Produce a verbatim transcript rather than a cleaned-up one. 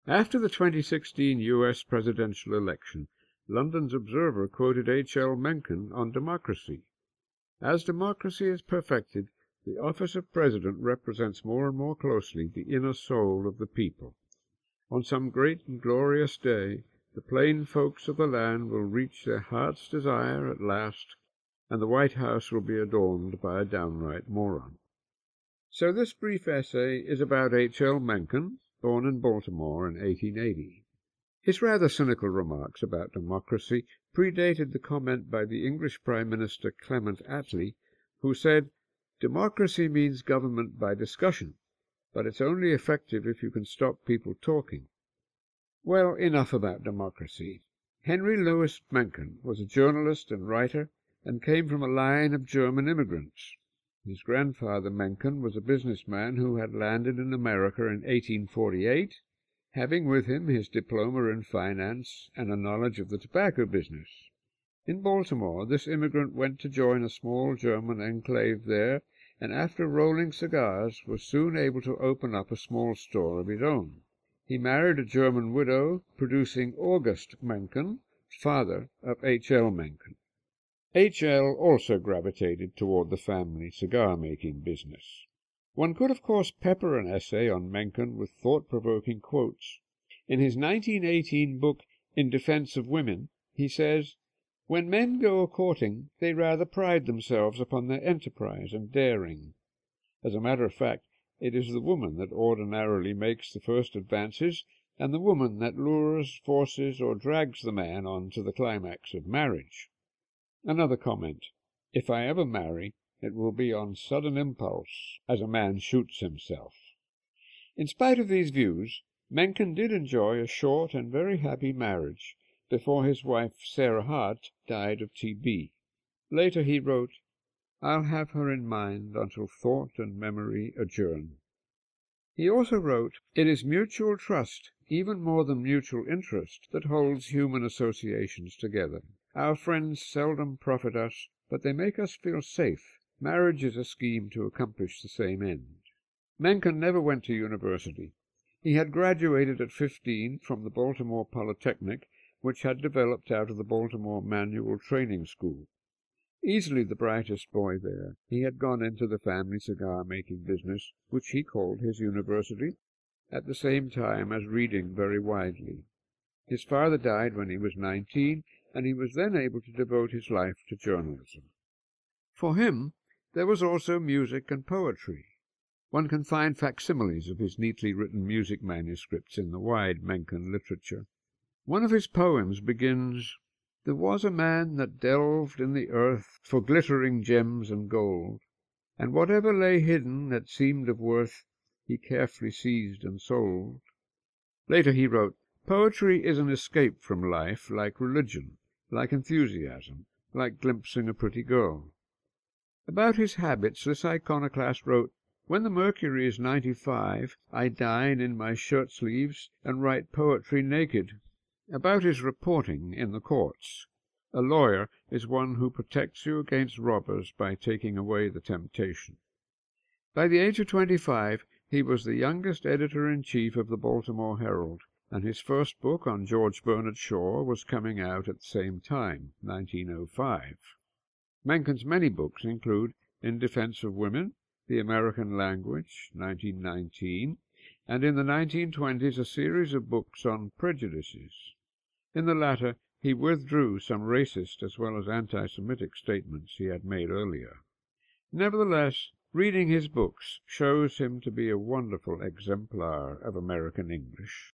After the twenty sixteen U S presidential election, London's Observer quoted H L Mencken on democracy. As democracy is perfected, the office of president represents more and more closely the inner soul of the people. On some great and glorious day, the plain folks of the land will reach their heart's desire at last, and the White House will be adorned by a downright moron. So this brief essay is about H L Mencken, born in Baltimore in eighteen eighty. His rather cynical remarks about democracy predated the comment by the English Prime Minister Clement Attlee, who said, "Democracy means government by discussion, but it's only effective if you can stop people talking." Well, enough about democracy. Henry Louis Mencken was a journalist and writer and came from a line of German immigrants. His grandfather Mencken was a businessman who had landed in America in eighteen forty-eight, having with him his diploma in finance and a knowledge of the tobacco business. In Baltimore, this immigrant went to join a small German enclave there, and after rolling cigars was soon able to open up a small store of his own. He married a German widow, producing August Mencken, father of H L Mencken. H L also gravitated toward the family cigar-making business. One could, of course, pepper an essay on Mencken with thought-provoking quotes. In his nineteen eighteen book, In Defense of Women, he says, "When men go a-courting, they rather pride themselves upon their enterprise and daring. As a matter of fact, it is the woman that ordinarily makes the first advances, and the woman that lures, forces, or drags the man on to the climax of marriage." Another comment, "If I ever marry, it will be on sudden impulse, as a man shoots himself." In spite of these views, Mencken did enjoy a short and very happy marriage before his wife Sarah Hart died of T B. Later he wrote, "I'll have her in mind until thought and memory adjourn." He also wrote, "It is mutual trust, even more than mutual interest, that holds human associations together. Our friends seldom profit us, but they make us feel safe. Marriage is a scheme to accomplish the same end." Mencken never went to university. He had graduated at fifteen from the Baltimore Polytechnic, which had developed out of the Baltimore Manual Training School. Easily the brightest boy there, he had gone into the family cigar-making business, which he called his university, at the same time as reading very widely. His father died when he was nineteen, and he was then able to devote his life to journalism. For him, there was also music and poetry. One can find facsimiles of his neatly written music manuscripts in the wide Mencken literature. One of his poems begins, "There was a man that delved in the earth for glittering gems and gold, and whatever lay hidden that seemed of worth, he carefully seized and sold." Later he wrote, "Poetry is an escape from life, like religion, like enthusiasm, like glimpsing a pretty girl." About his habits, this iconoclast wrote, "When the mercury is ninety-five, I dine in my shirt-sleeves and write poetry naked." About his reporting in the courts, "A lawyer is one who protects you against robbers by taking away the temptation." By the age of twenty-five, he was the youngest editor-in-chief of the Baltimore Herald, and his first book on George Bernard Shaw was coming out at the same time, nineteen oh five. Mencken's many books include In Defense of Women, The American Language, nineteen nineteen, and in the nineteen twenties a series of books on prejudices. In the latter, he withdrew some racist as well as anti-Semitic statements he had made earlier. Nevertheless, reading his books shows him to be a wonderful exemplar of American English.